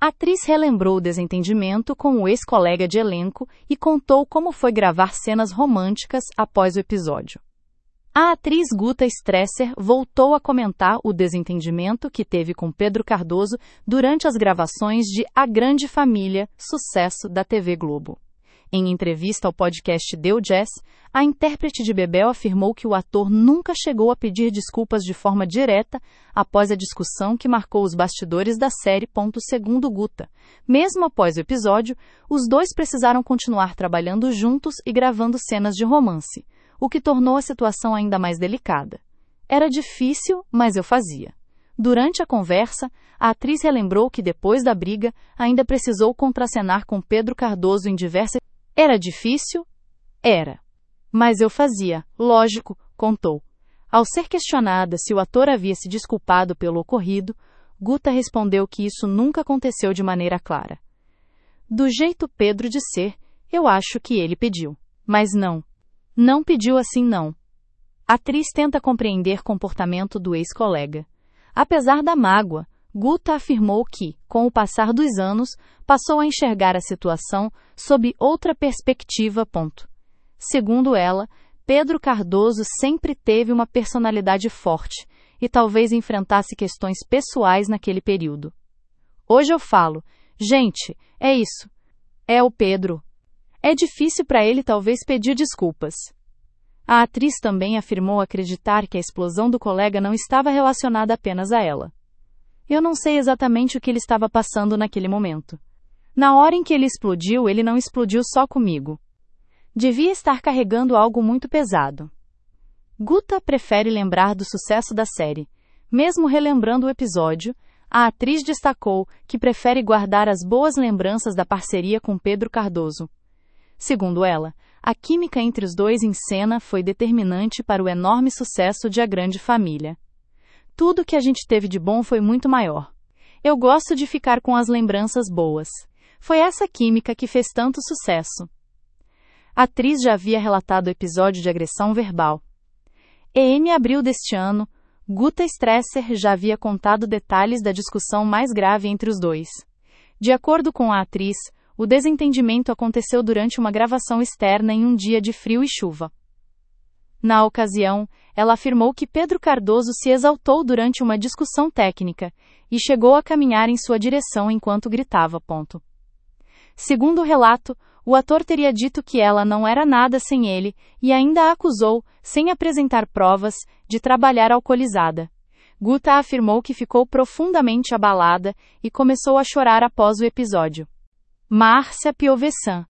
A atriz relembrou o desentendimento com o ex-colega de elenco e contou como foi gravar cenas românticas após o episódio. A atriz Guta Stresser voltou a comentar o desentendimento que teve com Pedro Cardoso durante as gravações de A Grande Família, sucesso da TV Globo. Em entrevista ao podcast Deu Jazz, a intérprete de Bebel afirmou que o ator nunca chegou a pedir desculpas de forma direta após a discussão que marcou os bastidores da série. Segundo Guta, mesmo após o episódio, os dois precisaram continuar trabalhando juntos e gravando cenas de romance, o que tornou a situação ainda mais delicada. Era difícil, mas eu fazia. Durante a conversa, a atriz relembrou que depois da briga, ainda precisou contracenar com Pedro Cardoso em diversas... Era difícil? Era. Mas eu fazia, lógico, contou. Ao ser questionada se o ator havia se desculpado pelo ocorrido, Guta respondeu que isso nunca aconteceu de maneira clara. Do jeito Pedro de ser, eu acho que ele pediu. Mas não. Não pediu assim não. A atriz tenta compreender o comportamento do ex-colega. Apesar da mágoa, Guta afirmou que, com o passar dos anos, passou a enxergar a situação sob outra perspectiva. Segundo ela, Pedro Cardoso sempre teve uma personalidade forte e talvez enfrentasse questões pessoais naquele período. Hoje eu falo, gente, é isso. É o Pedro. É difícil para ele talvez pedir desculpas. A atriz também afirmou acreditar que a explosão do colega não estava relacionada apenas a ela. Eu não sei exatamente o que ele estava passando naquele momento. Na hora em que ele explodiu, ele não explodiu só comigo. Devia estar carregando algo muito pesado. Guta prefere lembrar do sucesso da série. Mesmo relembrando o episódio, a atriz destacou que prefere guardar as boas lembranças da parceria com Pedro Cardoso. Segundo ela, a química entre os dois em cena foi determinante para o enorme sucesso de A Grande Família. Tudo que a gente teve de bom foi muito maior. Eu gosto de ficar com as lembranças boas. Foi essa química que fez tanto sucesso. A atriz já havia relatado o episódio de agressão verbal. Em abril deste ano, Guta Stresser já havia contado detalhes da discussão mais grave entre os dois. De acordo com a atriz, o desentendimento aconteceu durante uma gravação externa em um dia de frio e chuva. Na ocasião, ela afirmou que Pedro Cardoso se exaltou durante uma discussão técnica e chegou a caminhar em sua direção enquanto gritava. Segundo o relato, o ator teria dito que ela não era nada sem ele e ainda a acusou, sem apresentar provas, de trabalhar alcoolizada. Guta afirmou que ficou profundamente abalada e começou a chorar após o episódio. Márcia Piovesan,